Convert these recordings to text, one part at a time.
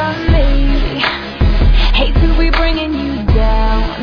me. Hate to be bringing you down,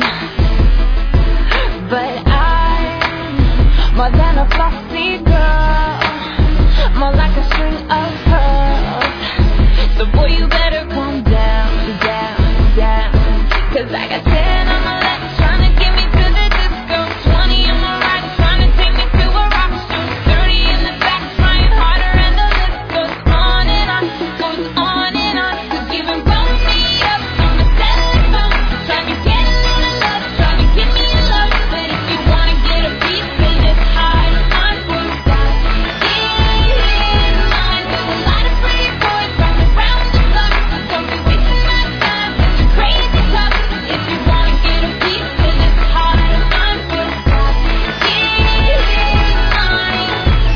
but I'm more than a flossy girl, more like a string of pearls. So boy, you better calm down, down, down, 'cause I got 10 on my left trying to get me to the disco, 20 on my right trying to take me to a rock show, 30 in the back trying harder, and the list goes on and on, goes on and on. 'Cause you've been blowing me up on the telephone, trying to get a little love, trying to get me in love. But if you wanna get a piece of this heart of mine, we've got in line with a lot of pretty boys right around the block. So don't be wasting my time with your crazy talk. If you wanna get a piece of this heart of mine, we've got in line.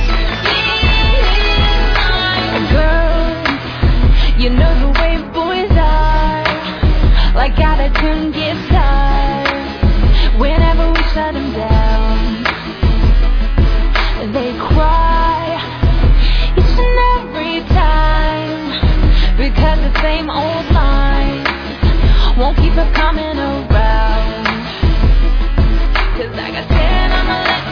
Girl, you know the way boys are, like out-of-tune guitars. Whenever we shut them down, they cry each and every time, because the same old lines won't keep us coming around. 'Cause I got 10 on my left